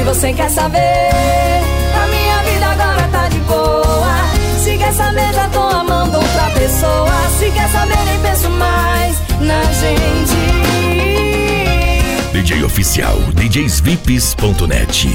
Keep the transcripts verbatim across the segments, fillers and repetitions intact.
você quer saber, a minha vida agora tá de boa. Se quer saber, já tô amando outra pessoa. Se quer saber, nem penso mais na gente. D J oficial, D Js V I Ps ponto net.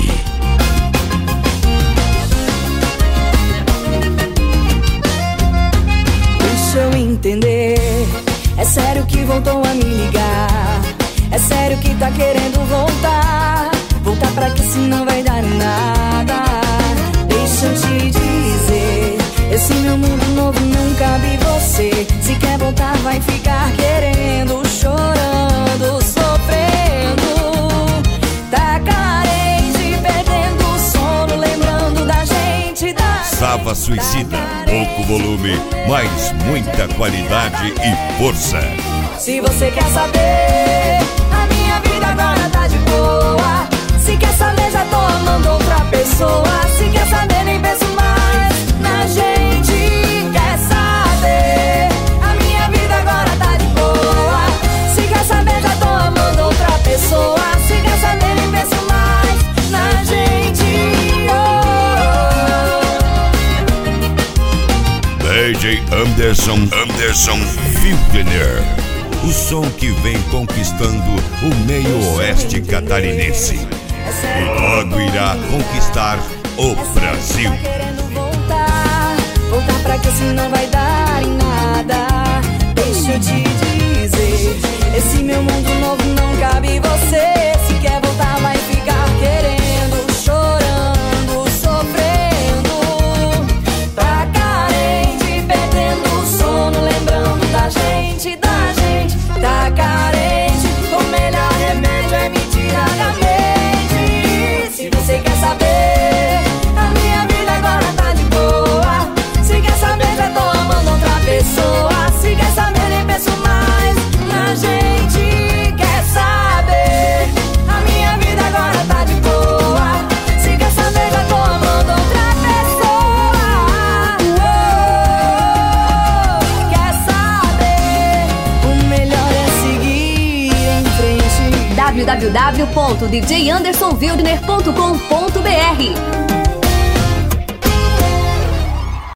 Deixa eu entender, é sério que voltou a me ligar? É sério que tá querendo voltar? Voltar pra que se não vai dar em nada? Deixa eu te dizer, esse meu mundo novo não cabe você. Se quer voltar vai ficar querendo, chorando, sofrendo. Tá carente, perdendo o sono, lembrando da gente, da Sava Suicida, pouco volume, mas muita qualidade e força. Se você quer saber, a minha vida agora tá de boa. Se quer saber, já tô amando outra pessoa. Se quer saber, nem penso mais na gente. Quer saber, a minha vida agora tá de boa. Se quer saber, já tô amando outra pessoa. Se quer saber, nem penso mais na gente. Oh. D J Anderson, Anderson Wildner. O som que vem conquistando o meio oeste catarinense. E logo irá conquistar o Brasil. Tá querendo voltar, voltar pra que se não vai dar em nada. Deixa eu te dizer, esse meu mundo novo não cabe você. Se quer voltar vai ficar querendo, chorando, sofrendo. Tá carente, perdendo o sono, lembrando da gente, da gente. Tá carente, o melhor remédio é me tirar da mente. Se você quer saber, a minha vida agora tá de boa. Se quer saber, já tô amando outra pessoa. Se quer saber, nem penso mais na gente. Quer saber, a minha vida agora tá de boa. Se quer saber, já tô amando outra pessoa. Oh, quer saber, o melhor é seguir em frente. w w w ponto d j anderson wildner ponto com ponto b r